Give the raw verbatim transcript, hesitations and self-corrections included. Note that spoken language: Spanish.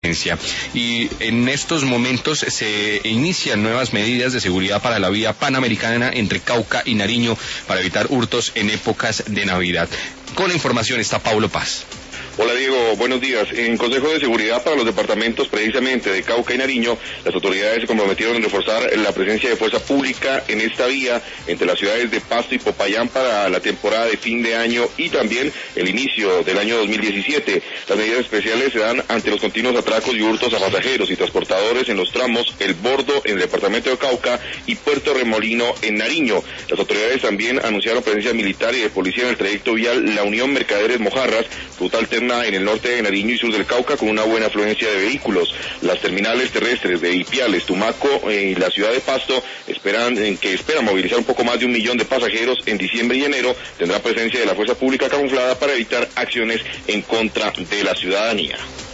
Y en estos momentos se inician nuevas medidas de seguridad para la vía panamericana entre Cauca y Nariño para evitar hurtos en épocas de Navidad. Con la información está Pablo Paz. Hola Diego, buenos días. En Consejo de Seguridad para los departamentos precisamente de Cauca y Nariño, las autoridades se comprometieron en reforzar la presencia de fuerza pública en esta vía entre las ciudades de Pasto y Popayán para la temporada de fin de año y también el inicio del año dos mil diecisiete. Las medidas especiales se dan ante los continuos atracos y hurtos a pasajeros y transportadores en los tramos El Bordo en el departamento de Cauca y Puerto Remolino en Nariño. Las autoridades también anunciaron presencia militar y de policía en el trayecto vial La Unión Mercaderes Mojarras, ruta alterna en el norte de Nariño y sur del Cauca con una buena afluencia de vehículos. Las terminales terrestres de Ipiales, Tumaco y la ciudad de Pasto esperan en que esperan movilizar un poco más de un millón de pasajeros en diciembre y enero. Tendrá presencia de la fuerza pública camuflada para evitar acciones en contra de la ciudadanía.